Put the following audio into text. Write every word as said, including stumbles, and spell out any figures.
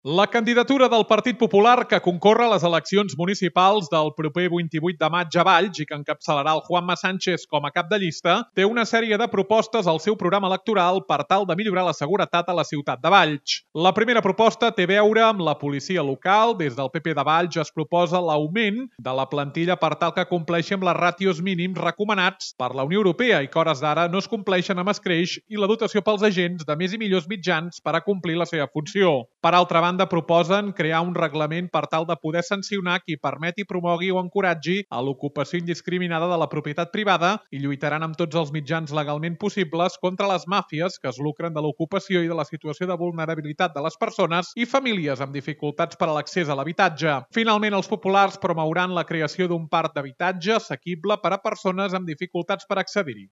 La candidatura del Partit Popular que concorre a les eleccions municipals del proper vint-i-vuit de maig a Valls i que encapçalarà el Juanma Sánchez com a cap de llista, té una sèrie de propostes al seu programa electoral per tal de millorar la seguretat a la ciutat de Valls. La primera proposta té a veure amb la policia local. Des del P P de Valls es proposa l'augment de la plantilla per tal que compleixi amb les ràtios mínims recomanats per la Unió Europea i que hores d'ara no es compleixen amb escreix, i la dotació pels agents de més i millors mitjans per a complir la seva funció. Per altra banda, proposen crear un reglament per tal de poder sancionar qui permeti, promogui o encoratgi a l'ocupació indiscriminada de la propietat privada i lluitaran amb tots els mitjans legalment possibles contra les màfies que es lucren de l'ocupació i de la situació de vulnerabilitat de les persones i famílies amb dificultats per a l'accés a l'habitatge. Finalment, els populars promouran la creació d'un parc d'habitatge assequible per a persones amb dificultats per accedir-hi.